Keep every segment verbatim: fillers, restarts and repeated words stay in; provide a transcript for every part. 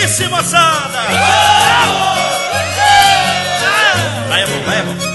isso, moçada! Vai, é bom, vai, é bom.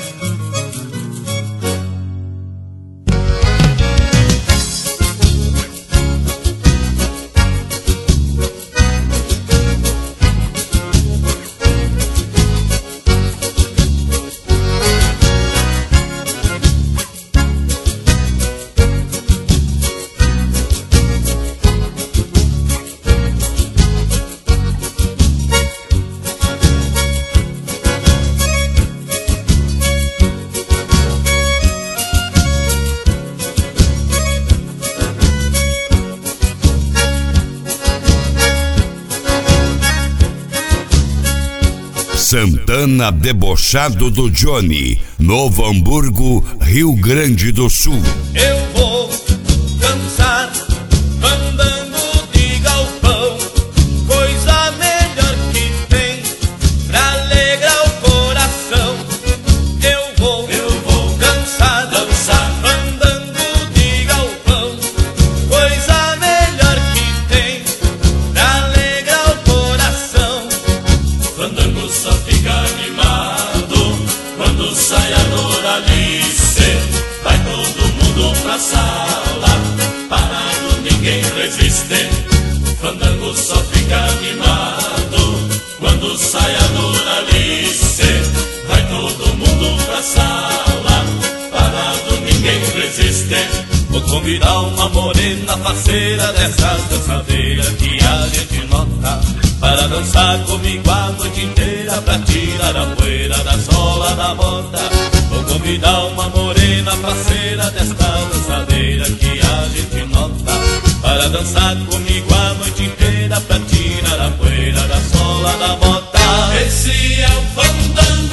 Santana Debochado do Johnny, Novo Hamburgo, Rio Grande do Sul. Eu vou dançar fandango de galpão, coisa melhor que tem pra alegrar o coração. Eu vou, eu vou dançar, dançar fandango de galpão, coisa melhor que tem pra alegrar o coração. Fandango só fica animado quando sai a Doralice. Vai todo mundo pra sala, parado ninguém resiste. Fandango só fica animado quando sai a Doralice. Vai todo mundo pra sala, parado ninguém resiste. Vou convidar uma morena parceira dessas dançadeiras que a gente nota, para dançar comigo a noite inteira, pra tirar a poeira da sola da bota. Vou convidar uma morena parceira desta dançadeira que a gente nota, para dançar comigo a noite inteira, pra tirar a poeira da sola da bota. Esse é o fandango